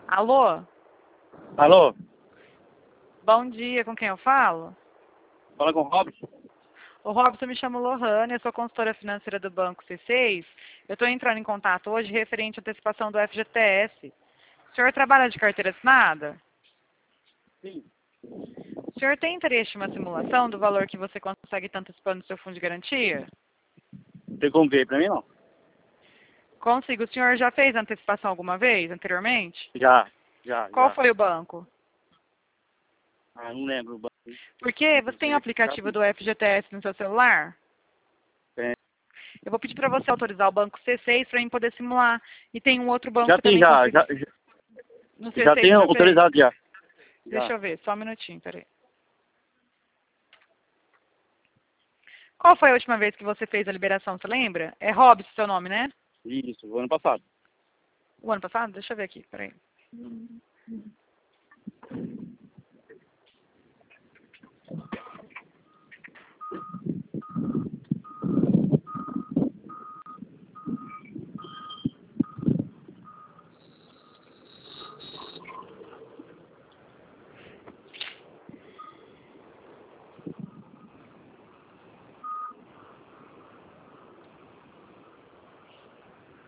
Alô? Alô? Bom dia, com quem eu falo? Fala com o Robson? O Robson, me chama Lohane, eu sou consultora financeira do Banco C6. Eu estou entrando em contato hoje referente à antecipação do FGTS. O senhor trabalha de carteira assinada? Sim. O senhor tem interesse em uma simulação do valor que você consegue estar antecipando no seu fundo de garantia? Tem como ver pra mim, não? Consigo. O senhor já fez antecipação alguma vez, anteriormente? Já. Qual foi o banco? Ah, não lembro. Porque você tem o aplicativo do FGTS no seu celular? Tem. Eu vou pedir para você autorizar o banco C6 para mim poder simular. E tem um outro banco Já que tem, também consigo. No já C6 tem você já fez? autorizado já. Deixa eu ver, só um minutinho, peraí. Qual foi a última vez que você fez a liberação, você lembra? É Robson seu nome, né? Isso, o ano passado. O ano passado? Deixa eu ver aqui, peraí.